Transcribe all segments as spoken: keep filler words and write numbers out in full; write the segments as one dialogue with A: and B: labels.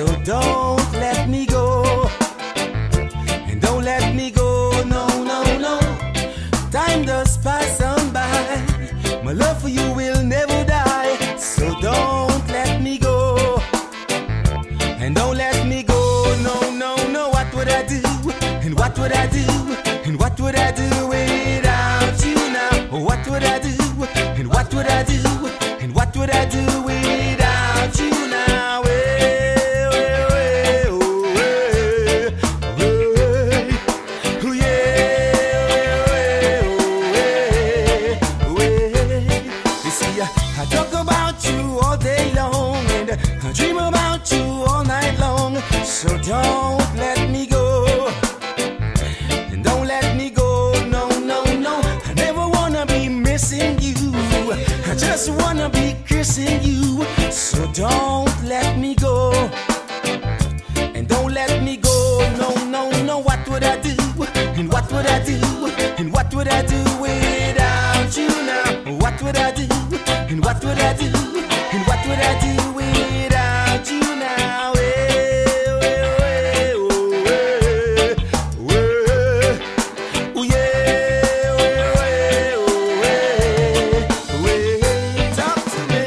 A: So don't let me go. And don't let me go, no, no, no. Time does pass on by. My love for you will never die. So don't let me go. And don't let me go, no, no, no. What would I do? And what would I do? And what would I do without you now? What would I do? And what would I do? And what would I do without you now? Hey, hey, hey, oh, hey, hey, oh, yeah, hey, oh, hey, hey. You see, I, I talk about you all day long, and I dream about you all night long. So don't let me go. And don't let me go, no, no, no. I never wanna be missing you. I just wanna be kissing you. So don't let me go. And don't let me go, no, no, no. What would I do? And what would I do? And what would I do without you now? What would I do? And what would I do? And what would I do without you now? Hey, hey, hey, oh, hey, hey, oh, yeah, hey, hey, oh, hey, hey. Talk to me.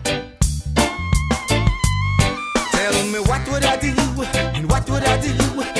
A: Tell me what would I do, and what would I do,